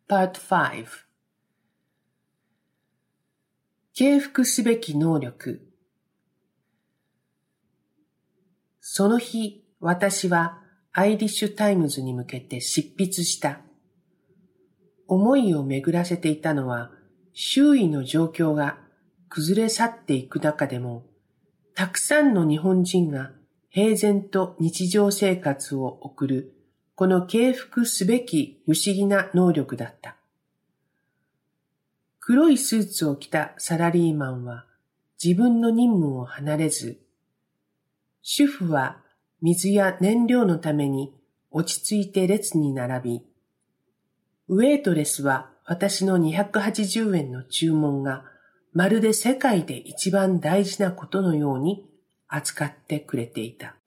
Part 5敬服すべき能力。その日、私はアイリッシュタイムズに向けて執筆した。思いを巡らせていたのは、周囲の状況が崩れ去っていく中でも、たくさんの日本人が平然と日常生活を送る、この敬服すべき不思議な能力だった。黒いスーツを着たサラリーマンは自分の任務を離れず、主婦は水や燃料のために落ち着いて列に並び、ウェイトレスは私の280円の注文がまるで世界で一番大事なことのように扱ってくれていた。